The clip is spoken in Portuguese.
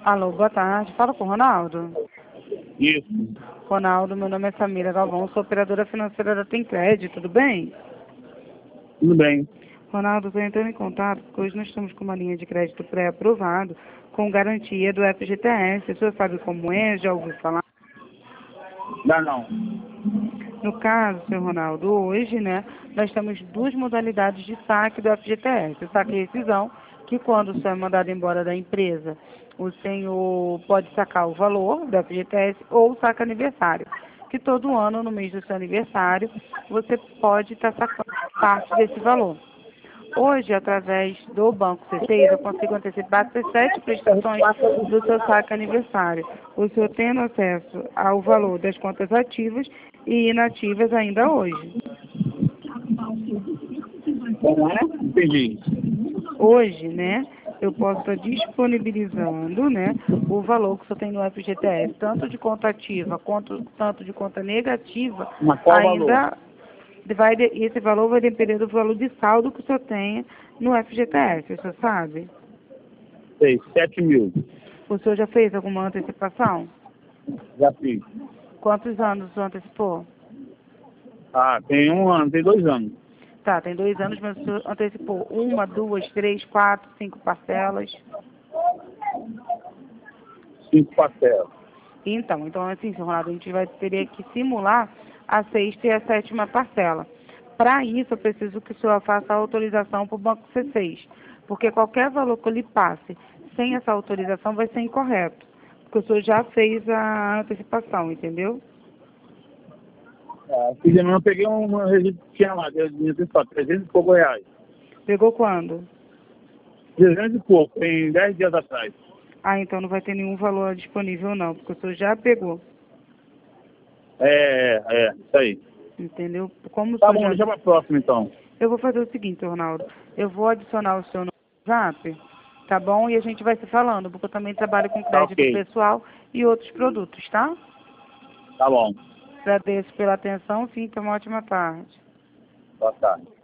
Alô, boa tarde. Fala com o Ronaldo. Isso. Ronaldo, meu nome é Samira Galvão, sou operadora financeira da Tem Crédito, tudo bem? Tudo bem. Ronaldo, estou entrando em contato porque hoje nós estamos com uma linha de crédito pré-aprovado com garantia do FGTS. O senhor sabe como é? Já ouviu falar? Não. No caso, senhor Ronaldo, hoje, né, nós temos duas modalidades de saque do FGTS. O saque e rescisão, que quando o senhor é mandado embora da empresa, o senhor pode sacar o valor do FGTS ou o saque aniversário, que todo ano, no mês do seu aniversário, você pode estar sacando parte desse valor. Hoje, através do Banco C6, eu consigo antecipar até 7 prestações do seu saque aniversário. O senhor tendo acesso ao valor das contas ativas e inativas ainda hoje. Como é? Entendi. Hoje, né, eu posso estar disponibilizando, né, o valor que o senhor tem no FGTS, tanto de conta ativa quanto tanto de conta negativa, Mas qual ainda valor? esse valor vai depender do valor de saldo que o senhor tenha no FGTS, o senhor sabe? Sei, 7 mil. O senhor já fez alguma antecipação? Já fiz. Quantos anos o senhor antecipou? Tem 1 ano, tem 2 anos. Tá, tem 2 anos, mas o senhor antecipou 1, 2, 3, 4, 5 parcelas. 5 parcelas. Então assim, senhor Ronaldo, a gente teria que simular a 6ª e a 7ª parcela. Para isso, eu preciso que o senhor faça a autorização para o Banco C6, porque qualquer valor que eu lhe passe sem essa autorização vai ser incorreto, porque o senhor já fez a antecipação, entendeu? Eu peguei uma registro que tinha lá, de só 300 e pouco reais. Pegou quando? 300 e pouco, tem 10 dias atrás. Então não vai ter nenhum valor disponível não, porque o senhor já pegou, Isso aí. entendeu? Como o Tá senhor bom, já... deixa pra próxima então. Eu vou fazer o seguinte, Ronaldo, eu vou adicionar o seu no WhatsApp, tá bom? E a gente vai se falando, porque eu também trabalho com Tá crédito ok. pessoal e outros produtos, tá? Tá bom. Agradeço pela atenção, sim, tenha uma ótima tarde. Boa tarde.